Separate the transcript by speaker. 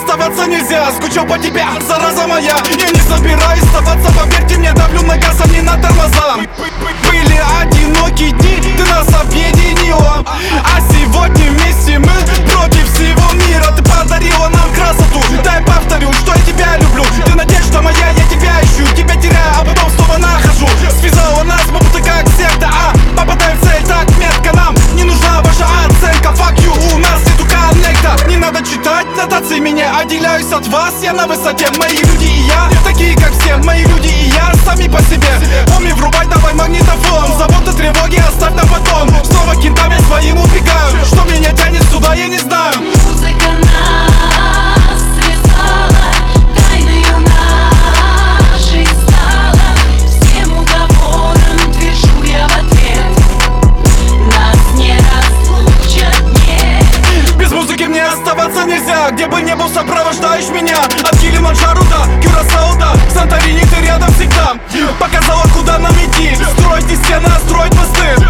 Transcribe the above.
Speaker 1: оставаться нельзя. Скучал по тебе, зараза моя. Я не собираюсь оставаться, поверьте мне, давлю на газ, а не на тормоза. Были одинокие дни, ты нас объединила, а сегодня вместе мы против всего мира. Ты подарила нам красоту, дай повторю, что я тебя люблю. Ты надежда моя, я тебя ищу, тебя теряю, а потом снова нахожу. Связала нас, мы будто как секта, попадаем в цель, так метко. Нам не нужна ваша оценка, fuck you, у нас нету коннекта. Не надо читать нотации, меня отделяюсь от вас, я на высоте. Мои люди и я, такие как все, мои люди и я, сами по себе. Помни, врубай давай магнитофон, заботы, тревоги оставь на потом. Снова кентами своим убегаю, что меня тянет сюда, я не знаю.
Speaker 2: Музыка нас связала, тайною нашей стала. Всем уговорам движу я в ответ, нас не разлучат, нет.
Speaker 1: Без музыки мне оставаться нельзя, где бы не был, сопровождаешь меня. От Килиманджаро до Кюрасао до Санторини, ты рядом всегда. Показала, куда нам идти, строить не стены, а строить мосты.